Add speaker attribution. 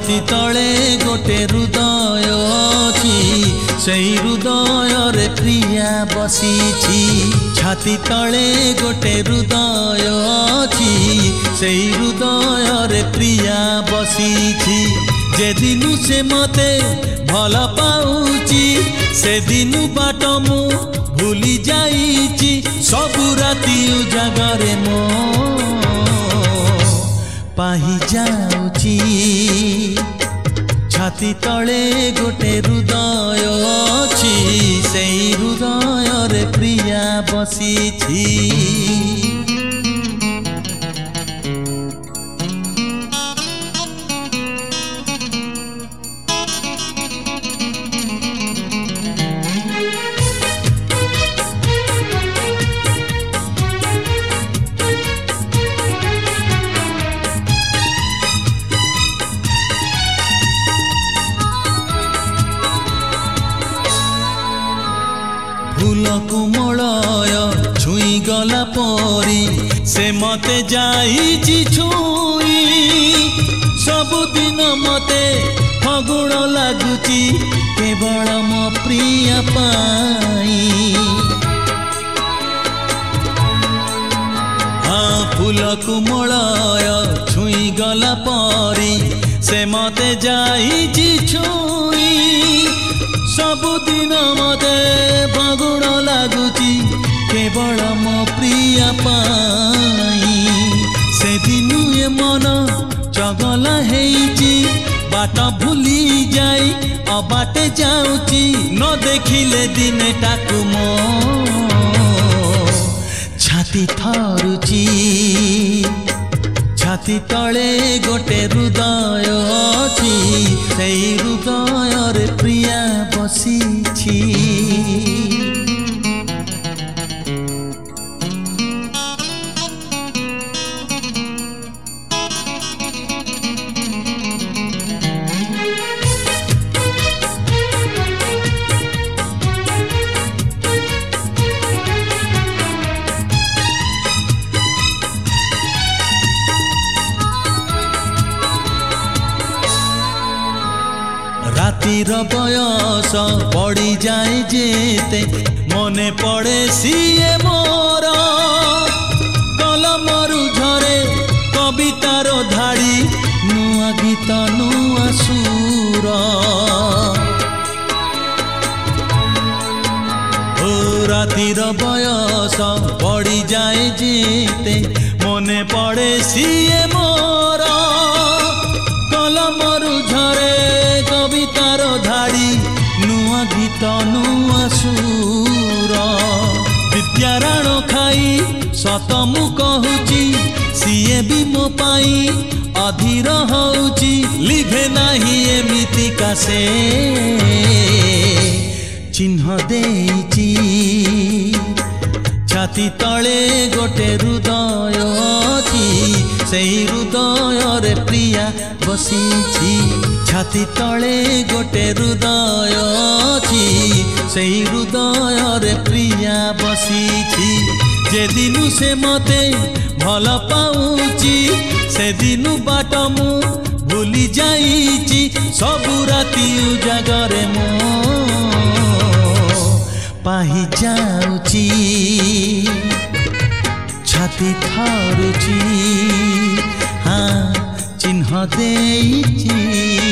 Speaker 1: छाती तले गोटे हृदय अछि सेई हृदय रे प्रिया बसीछि छाती तले गोटे हृदय अछि सेई हृदय रे प्रिया बसीछि जे दिनु से मते भल पाउछि से दिनु बाट मु भूली जाइछि सबु राति उजागरे मो पाही जाउछि छाती तले गोटे हृदय अछि सेई हृदय रे प्रिया बसीछि फूल कुमलय छुई गला परी से मते जाइछि छुई सबुदिन मते फगुण लागुछि केवल मो प्रिय पाई हाँ फूल कुमलय छुई गला परी से मते जाइछि छुई सबुदिन मते फगुण लागुछि केवल मो प्रिय पाई से दिनु ए मन चगला हेइछि बाट भूली जाई अबाटे जाउछि न देखिले दिने टाकु मो छाती थरुछि छाती तले गोटे हृदय अछि सेई हृदय रे प्रिया बसीछि रातिर बयस पड़ी जाए जेते मने पड़े सीए मोर कलमरु झरे कवितार धाड़ी नुआ गीत नुआ सुर ओ रातिर बयस पड़ी जाए जेते मने पड़े सीए मोर कलमरु झरे कवितार धाड़ी नुआ गीत नुआ सुर विद्याराण खाई सत मु कहूची सीए भी मो पाई अधीर होउची लिभे नाही एमितिका से चिन्ह देइची छाती तले गोटे हृदय अछि सेई हृदय रे प्रिया बसीछि छाती तले गोटे हृदय अछि सेई हृदय रे प्रिया बसीछि जे दिनु से मते भल पाउछि से दिनु बाट मु भूली जाइछि सबु राति उजागरे मो पाही जाउछि छाती थरुछि हाँ चिन्ह देइछि।